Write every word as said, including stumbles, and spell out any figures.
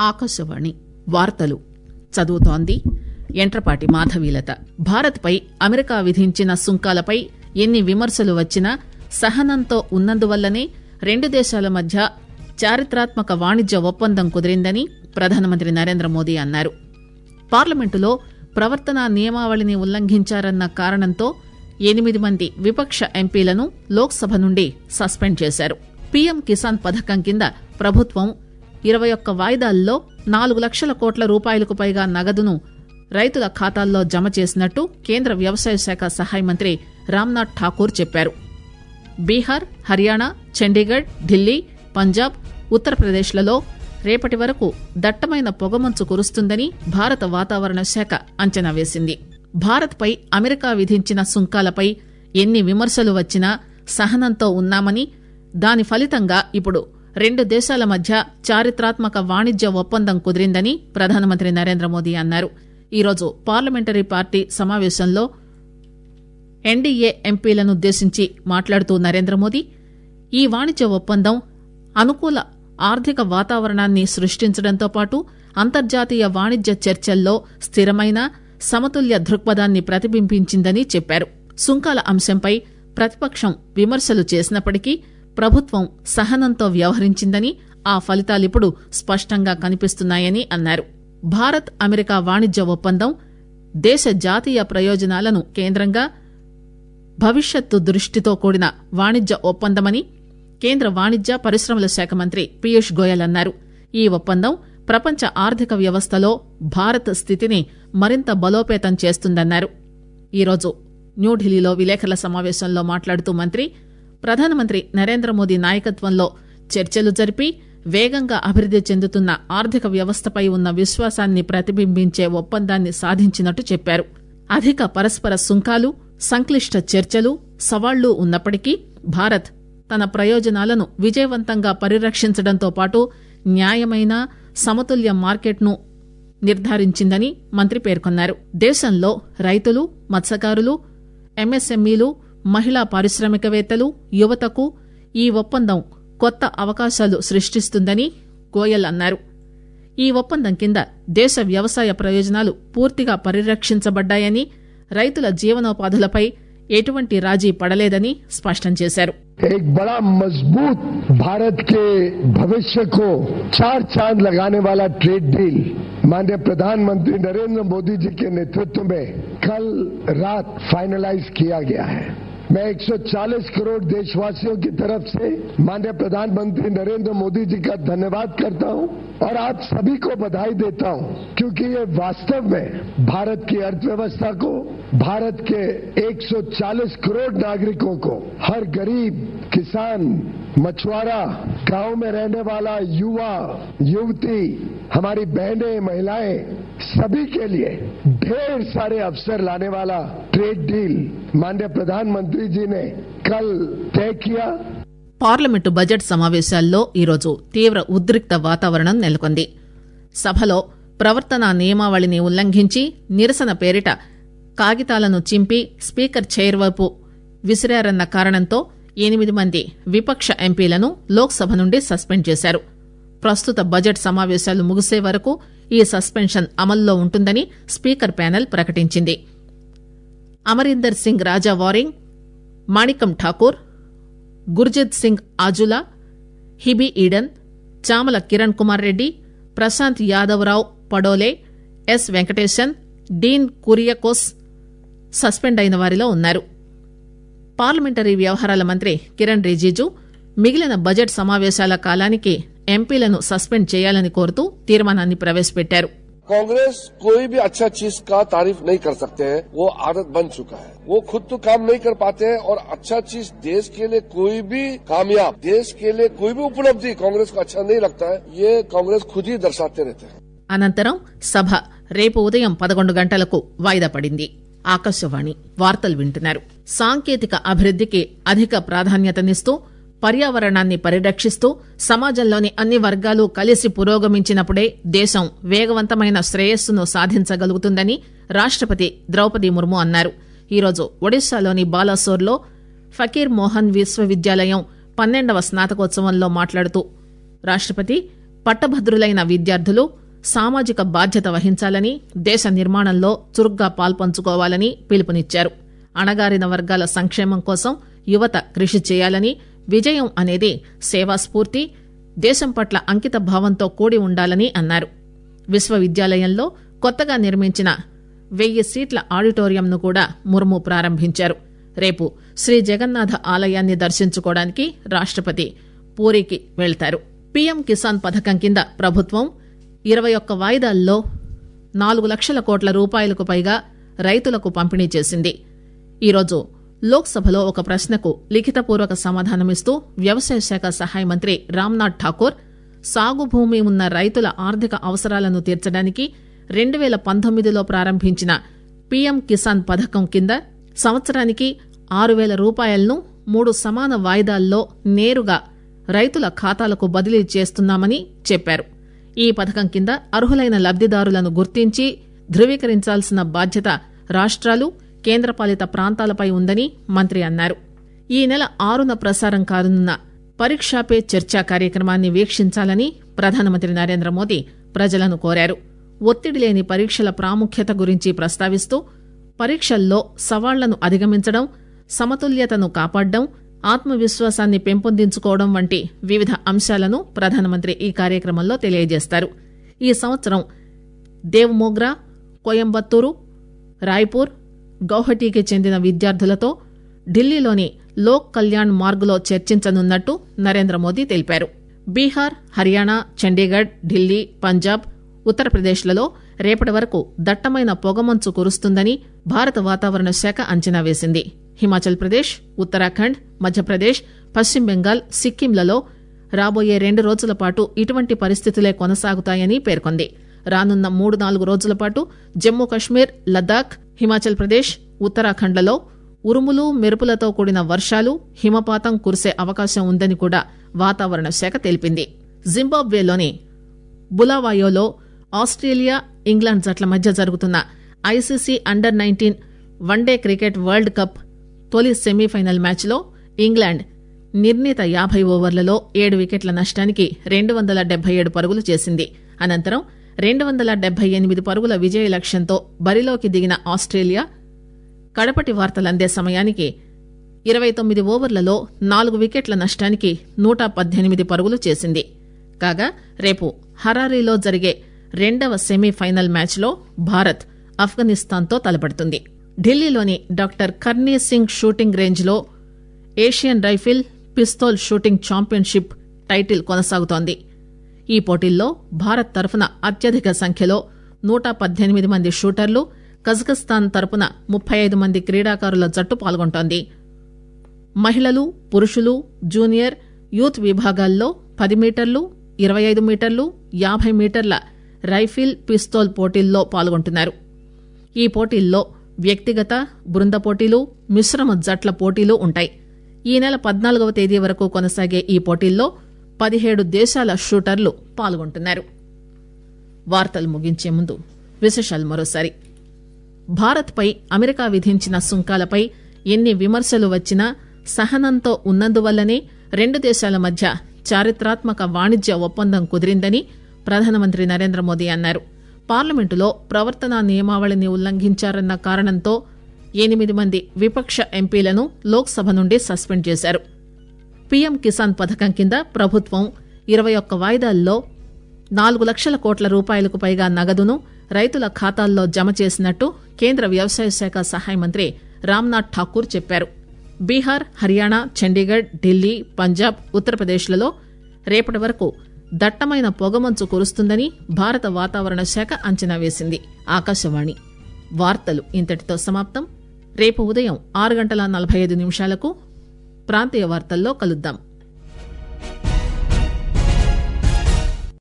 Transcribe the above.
ఆకాశవాణి వార్తలు చదువుతోంది ఎంట్రపాటి మాధవీలత. భారత్ పై అమెరికా విధించిన సుంకాలపై ఎన్ని విమర్శలు వచ్చినా సహనంతో ఉన్నందువల్లనే రెండు దేశాల మధ్య చారిత్రాత్మక వాణిజ్య ఒప్పందం కుదిరిందని ప్రధానమంత్రి నరేంద్ర మోదీ అన్నారు. పార్లమెంటులో ప్రవర్తనా నియమావళిని ఉల్లంఘించారన్న కారణంతో ఎనిమిది మంది విపక్ష ఎంపీలను లోక్సభ నుండి సస్పెండ్ చేశారు. పీఎం కిసాన్ పథకం కింద ప్రభుత్వం ఇరవై ఒక్క వాయిదాల్లో నాలుగు లక్షల కోట్ల రూపాయలకు పైగా నగదును రైతుల ఖాతాల్లో జమ చేసినట్టు కేంద్ర వ్యవసాయ శాఖ సహాయ మంత్రి రామ్నాథ్ ఠాకూర్ చెప్పారు. బీహార్, హర్యానా, చండీగఢ్, ఢిల్లీ, పంజాబ్, ఉత్తరప్రదేశ్లలో రేపటి వరకు దట్టమైన పొగమంచు కురుస్తుందని భారత వాతావరణ శాఖ అంచనా వేసింది. భారత్ పై అమెరికా విధించిన సుంకాలపై ఎన్ని విమర్శలు వచ్చినా సహనంతో ఉన్నామని, దాని ఫలితంగా ఇప్పుడు రెండు దేశాల మధ్య చారిత్రాత్మక వాణిజ్య ఒప్పందం కుదిరిందని ప్రధానమంత్రి నరేంద్ర మోదీ అన్నారు. ఈరోజు పార్లమెంటరీ పార్టీ సమావేశంలో ఎన్డీఏ ఎంపీలనుద్దేశించి మాట్లాడుతూ నరేంద్ర మోదీ ఈ వాణిజ్య ఒప్పందం అనుకూల ఆర్థిక వాతావరణాన్ని సృష్టించడంతో పాటు అంతర్జాతీయ వాణిజ్య చర్చల్లో స్థిరమైన సమతుల్య దృక్పథాన్ని ప్రతిబింబించిందని చెప్పారు. సుంకాల అంశంపై ప్రతిపక్షం విమర్శలు చేసినప్పటికీ ప్రభుత్వం సహనంతో వ్యవహరించిందని, ఆ ఫలితాలిప్పుడు స్పష్టంగా కనిపిస్తున్నాయని అన్నారు. భారత్ అమెరికా వాణిజ్య ఒప్పందం దేశ జాతీయ ప్రయోజనాలను కేంద్రంగా భవిష్యత్తు దృష్టితో కూడిన వాణిజ్య ఒప్పందమని కేంద్ర వాణిజ్య పరిశ్రమల శాఖ మంత్రి పీయూష్ గోయల్ అన్నారు. ఈ ఒప్పందం ప్రపంచ ఆర్థిక వ్యవస్థలో భారత్ స్థితిని మరింత బలోపేతం చేస్తుందన్నారు. ఈరోజు న్యూఢిల్లీలో విలేకరుల సమావేశంలో మాట్లాడుతూ మంత్రి ప్రధానమంత్రి నరేంద్ర మోదీ నాయకత్వంలో చర్చలు జరిపి వేగంగా అభివృద్ది చెందుతున్న ఆర్థిక వ్యవస్థపై ఉన్న విశ్వాసాన్ని ప్రతిబింబించే ఒప్పందాన్ని సాధించినట్టు చెప్పారు. అధిక పరస్పర సుంకాలు, సంక్లిష్ట చర్చలు, సవాళ్లు ఉన్నప్పటికీ భారత్ తన ప్రయోజనాలను విజయవంతంగా పరిరక్షించడంతో పాటు న్యాయమైన సమతుల్య మార్కెట్ను నిర్ధారించిందని మంత్రి పేర్కొన్నారు. దేశంలో రైతులు, మత్స్యకారులు, ఎంఎస్ఎంఈలు, మహిళా పారిశ్రామికవేత్తలు, యువతకు ఈ ఒప్పందం కొత్త అవకాశాలు సృష్టిస్తుందని గోయల్ అన్నారు. ఈ ఒప్పందం కింద దేశ వ్యవసాయ ప్రయోజనాలు పూర్తిగా పరిరక్షించబడ్డాయని, రైతుల జీవనోపాధులపై ఎటువంటి రాజీ పడలేదని స్పష్టం చేశారు. एक बड़ा मजबूत भारत के भविष्य को चार चांद लगाने वाला ट्रेड डील माननीय प्रधानमंत्री नरेंद्र मोदी जी के नेतृत्व में कल रात फाइनलाइज किया गया है. मैं एक सौ चालीस करोड़ देशवासियों की तरफ से माननीय प्रधानमंत्री नरेंद्र मोदी जी का धन्यवाद करता हूं और आप सभी को बधाई देता हूं, क्योंकि ये वास्तव में भारत की अर्थव्यवस्था को, भारत के एक सौ चालीस करोड़ नागरिकों को, हर गरीब, किसान, मछुआरा, गांव में रहने वाला युवा, युवती, हमारी बहनें, महिलाएं, सभी के लिए ढेर सारे अवसर लाने वाला ट्रेड डील माननीय प्रधानमंत्री जी ने कल तय किया. పార్లమెంటు బడ్జెట్ సమావేశాల్లో ఈరోజు తీవ్ర ఉద్రిక్త వాతావరణం నెలకొంది. సభలో ప్రవర్తనా నియమావళిని ఉల్లంఘించి నిరసన పేరిట కాగితాలను చింపి స్పీకర్ చైర్ వైపు విసిరారన్న కారణంతో ఎనిమిది మంది విపక్ష ఎంపీలను లోక్సభ నుండి సస్పెండ్ చేశారు. ప్రస్తుత బడ్జెట్ సమావేశాలు ముగిసే వరకు ఈ సస్పెన్షన్ అమల్లో ఉంటుందని స్పీకర్ ప్యానెల్ ప్రకటించింది. అమరీందర్ సింగ్ రాజా వారింగ్, మాణికం ఠాకూర్, గుర్జిత్ సింగ్ ఆజులా, హిబీ ఈడన్, చామల కిరణ్ కుమార్ రెడ్డి, ప్రశాంత్ యాదవరావు పడోలే, ఎస్ వెంకటేశన్, డీన్ కురియాకోస్ సస్పెండ్ అయిన వారిలో ఉన్నారు. పార్లమెంటరీ వ్యవహారాల మంత్రి కిరణ్ రిజిజు మిగిలిన బడ్జెట్ సమావేశాల కాలానికి ఎంపీలను సస్పెండ్ చేయాలని కోరుతూ తీర్మానాన్ని ప్రవేశపెట్టారు. कांग्रेस कोई भी अच्छा चीज का तारीफ नहीं कर सकते हैं, वो आदत बन चुका है. वो खुद तो काम नहीं कर पाते हैं और अच्छा चीज देश के लिए कोई भी कामयाब, देश के लिए कोई भी उपलब्धि कांग्रेस को अच्छा नहीं लगता है. ये कांग्रेस खुद ही दर्शाते रहते हैं. అనంతరం సభ రేపు ఉదయం పదకొండు గంటలకు వాయిదా పడింది. ఆకాశవాణి వార్తలు వింటున్నారు. సాంకేతిక అభివృద్దికి అధిక ప్రాధాన్యతనిస్తూ పర్యావరణాన్ని పరిరక్షిస్తూ సమాజంలోని అన్ని వర్గాలు కలిసి పురోగమించినప్పుడే దేశం వేగవంతమైన శ్రేయస్సును సాధించగలుగుతుందని రాష్టపతి ద్రౌపది ముర్ము అన్నారు. ఈరోజు ఒడిశాలోని బాలాసోర్లో ఫకీర్ మోహన్ విశ్వవిద్యాలయం పన్నెండవ స్నాతకోత్సవంలో మాట్లాడుతూ రాష్టపతి పట్టభద్రులైన విద్యార్థులు సామాజిక బాధ్యత వహించాలని, దేశ నిర్మాణంలో చురుగ్గా పాల్పంచుకోవాలని పిలుపునిచ్చారు. అణగారిన వర్గాల సంక్షేమం కోసం యువత కృషి చేయాలని, విజయం అనేది సేవాస్ఫూర్తి, దేశం పట్ల అంకిత భావంతో కూడి ఉండాలని అన్నారు. విశ్వవిద్యాలయంలో కొత్తగా నిర్మించిన వెయ్యి సీట్ల ఆడిటోరియంను కూడా ముర్ము ప్రారంభించారు. రేపు శ్రీ జగన్నాథ ఆలయాన్ని దర్శించుకోవడానికి రాష్టపతి పూరికి వెళ్తారు. పీఎం కిసాన్ పథకం కింద ప్రభుత్వం ఇరవై ఒక్క వాయిదాల్లో నాలుగు లక్షల కోట్ల రూపాయలకు పైగా రైతులకు పంపిణీ చేసింది. ఈరోజు లోక్సభలో ఒక ప్రశ్నకు లిఖితపూర్వక సమాధానమిస్తూ వ్యవసాయ శాఖ సహాయ మంత్రి రామ్నాథ్ ఠాకూర్ సాగు భూమి ఉన్న రైతుల ఆర్థిక అవసరాలను తీర్చడానికి రెండు పేల పంతొమ్మిదిలో ప్రారంభించిన పీఎం కిసాన్ పథకం కింద సంవత్సరానికి ఆరు పేల రూపాయలను మూడు సమాన వాయిదాల్లో నేరుగా రైతుల ఖాతాలకు బదిలీ చేస్తున్నామని చెప్పారు. ఈ పథకం కింద అర్హులైన లబ్దిదారులను గుర్తించి ధృవీకరించాల్సిన బాధ్యత రాష్ట్రాలు, కేంద్రపాలిత ప్రాంతాలపై ఉందని మంత్రి అన్నారు. ఈ నెల ఆరున ప్రసారం కానున్న పరీక్షా పే చర్చా కార్యక్రమాన్ని వీక్షించాలని ప్రధానమంత్రి నరేంద్ర మోదీ ప్రజలను కోరారు. ఒత్తిడి లేని పరీక్షల ప్రాముఖ్యత గురించి ప్రస్తావిస్తూ పరీక్షల్లో సవాళ్లను అధిగమించడం, సమతుల్యతను కాపాడడం, ఆత్మవిశ్వాసాన్ని పెంపొందించుకోవడం వంటి వివిధ అంశాలను ప్రధానమంత్రి ఈ కార్యక్రమంలో తెలియజేస్తారు. ఈ సంవత్సరం దేవ్మోగ్రా, కోయంబత్తూరు, రాయ్పూర్, గౌహటికి చెందిన విద్యార్థులతో ఢిల్లీలోని లోక్ కళ్యాణ్ మార్గులో చర్చించనున్నట్టు నరేంద్ర మోదీ తెలిపారు. బీహార్, హర్యానా, చండీగఢ్, ఢిల్లీ, పంజాబ్, ఉత్తరప్రదేశ్లలో రేపటి వరకు దట్టమైన పొగమంచు కురుస్తుందని భారత వాతావరణ శాఖ అంచనా వేసింది. హిమాచల్ ప్రదేశ్, ఉత్తరాఖండ్, మధ్యప్రదేశ్, పశ్చిమ బెంగాల్, సిక్కింలలో రాబోయే రెండు రోజుల పాటు ఇటువంటి పరిస్థితులే కొనసాగుతాయని పేర్కొంది. రానున్న మూడు నాలుగు రోజుల పాటు జమ్మూ కశ్మీర్, లద్దాఖ్, హిమాచల్ ప్రదేశ్, ఉత్తరాఖండ్లలో ఉరుములు, మెరుపులతో కూడిన వర్షాలు, హిమపాతం కురిసే అవకాశం ఉందని కూడా వాతావరణ శాఖ తెలిపింది. జింబాబ్వేలోని బులావాయోలో ఆస్ట్రేలియా, ఇంగ్లాండ్ జట్ల మధ్య జరుగుతున్న ICC under nineteen one day cricket world cup తొలి సెమీఫైనల్ మ్యాచ్లో ఇంగ్లాండ్ నిర్ణీత యాభై ఓవర్లలో ఏడు వికెట్ల నష్టానికి రెండు వందల డెబ్బై ఏడు పరుగులు చేసింది. అనంతరం రెండు వందల డెబ్బై ఎనిమిది పరుగుల విజయ లక్ష్యంతో బరిలోకి దిగిన ఆస్ట్రేలియా కడపటి వార్తలందే సమయానికి ఇరవై తొమ్మిది ఓవర్లలో నాలుగు వికెట్ల నష్టానికి నూట పద్దెనిమిది పరుగులు చేసింది. కాగా రేపు హరారీలో జరిగే రెండవ సెమీఫైనల్ మ్యాచ్లో భారత్ ఆఫ్ఘనిస్తాన్తో తలపడుతుంది. ఢిల్లీలోని డాక్టర్ కర్నీ సింగ్ షూటింగ్ రేంజ్లో Asian rifle, pistol shooting championship title కొనసాగుతోంది. ఈ పోటీల్లో భారత్ తరఫున అత్యధిక సంఖ్యలో నూట పద్దెనిమిది మంది షూటర్లు, కజకస్తాన్ తరపున ముప్పై ఐదు మంది క్రీడాకారుల జట్టు పాల్గొంటోంది. మహిళలు, పురుషులు, జూనియర్, యూత్ విభాగాల్లో పది మీటర్లు, ఇరవై ఐదు మీటర్లు, యాభై మీటర్ల రైఫిల్, పిస్తోల్ పోటీల్లో పాల్గొంటున్నారు. ఈ పోటీల్లో వ్యక్తిగత, బృంద పోటీలు, మిశ్రమ జట్ల పోటీలు ఉంటాయి. ఈ నెల పద్నాలుగవ తేదీ వరకు కొనసాగే ఈ పోటీల్లో పదిహేడు దేశాల షూటర్లు పాల్గొంటున్నారు. వార్తలు ముగించే ముందు విశేషాలు మరోసారి. భారత్పై అమెరికా విధించిన సుంకాలపై ఎన్ని విమర్శలు వచ్చినా సహనంతో ఉన్నందువల్లనే రెండు దేశాల మధ్య చారిత్రాత్మక వాణిజ్య ఒప్పందం కుదిరిందని ప్రధానమంత్రి నరేంద్ర మోదీ అన్నారు. పార్లమెంటులో ప్రవర్తనా నియమావళిని ఉల్లంఘించారన్న కారణంతో ఎనిమిది మంది విపక్ష ఎంపీలను లోక్సభ నుండి సస్పెండ్ చేశారు. పీఎం కిసాన్ పథకం కింద ప్రభుత్వం ఇరవై ఒక్క వాయిదాల్లో నాలుగు లక్షల కోట్ల రూపాయలకు పైగా నగదును రైతుల ఖాతాల్లో జమ చేసినట్టు కేంద్ర వ్యవసాయ శాఖ సహాయ మంత్రి రామ్నాథ్ ఠాకూర్ చెప్పారు. బీహార్, హర్యానా, చండీగఢ్, ఢిల్లీ, పంజాబ్, ఉత్తరప్రదేశ్లలో రేపటి వరకు దట్టమైన పొగమంచు కురుస్తుందని భారత వాతావరణ శాఖ అంచనా వేసింది. ఆకాశవాణి వార్తలు ఇంతటితో సమాప్తం. రేపు ఉదయం ఆరు గంటల నలభై ఐదు నిమిషాలకు ప్రాంతీయ వార్తల్లో కలుద్దాం.